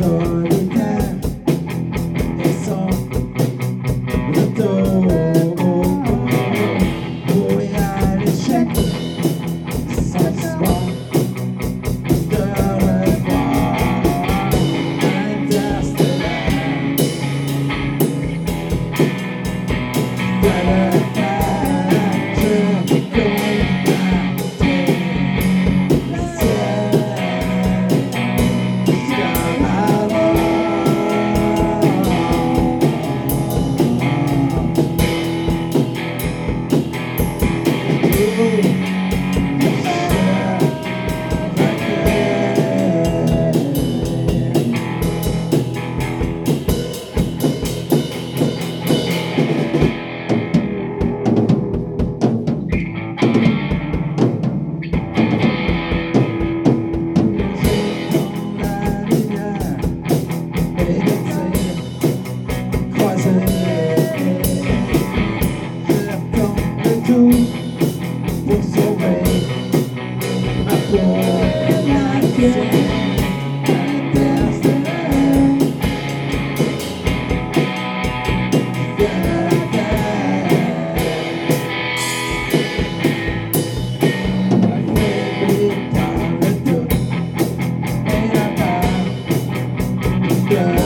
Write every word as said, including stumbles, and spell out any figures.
solitaire et sans retour. Oui à l'échec, sans espoir de revoir. Interstellaire, voilà la terre, je combattais le ciel jusqu'à la mort. Pour sauver ma peau, la tienne, interstellaire, vers la terre, affaibli par le doute et la peur de